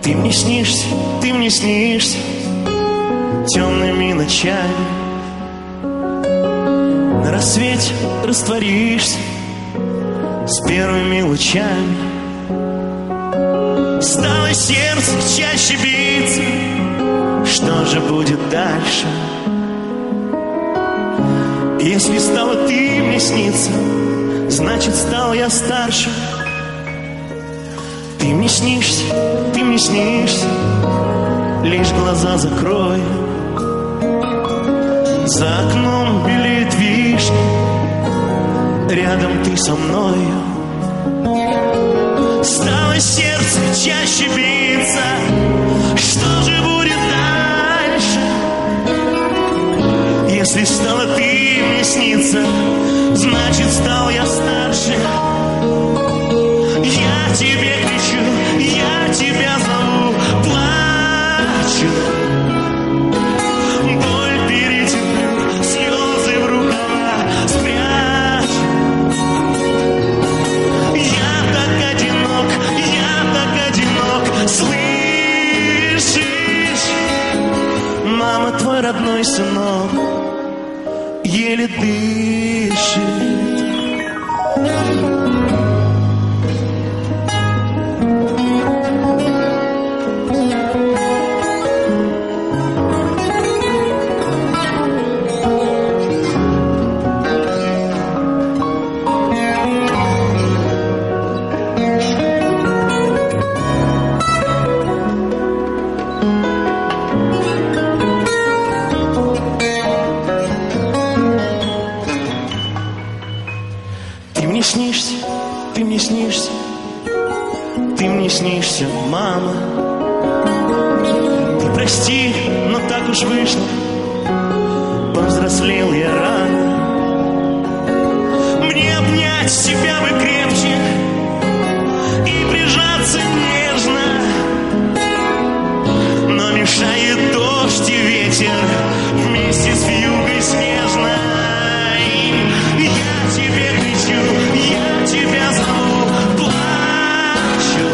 Ты мне снишься темными ночами. На рассвете растворишься с первыми лучами. Стало сердце чаще биться. Что же будет дальше? Если стала ты мне сниться, значит, стал я старше. Ты мне снишься, лишь глаза закрой. За окном белеет вишня, рядом ты со мною. Стало сердце чаще биться. Что же будет дальше? Если стала ты мне сниться, значит, стал я старше. Я тебе кричу, я тебя зову, плачу. Боль перетерплю, слезы в рукава спрячу. Я так одинок, слышишь? Мама, твой родной сынок еле дышит. Ты мне снишься, мама. Ты прости, но так уж вышло, повзрослел я рано. Мне обнять тебя бы крепче и прижаться нежно, но мешает дождь и ветер вместе с вьюгой снежной. Я тебе кричу, я тебя зову, плачу.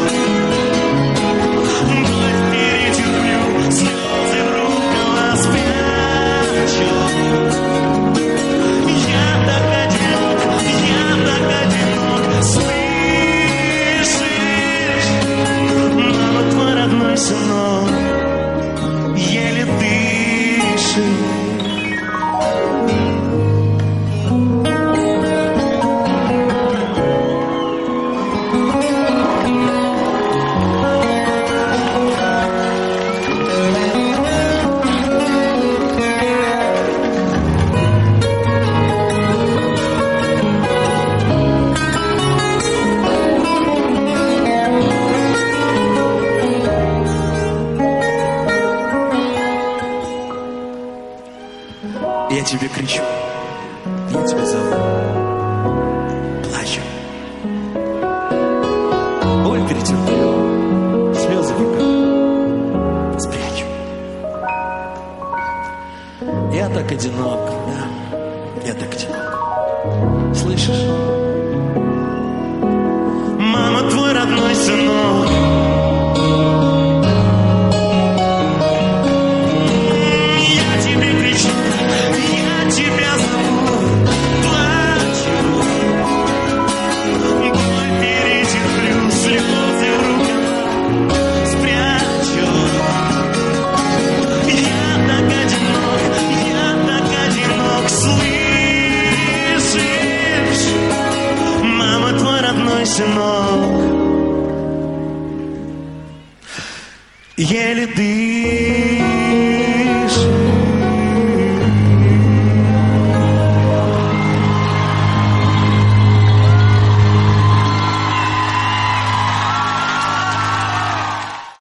Боль перетерплю, слезы в рукава спрячу. Я так одинок, слышишь? Мама, твой родной сынок еле дышит. Я тебе кричу, я тебя зову, плачу. Боль перетерплю, слезы в руках спрячу. Я так одинок, да, я так одинок. Слышишь? Мама, твой родной сынок сынок еле дышит.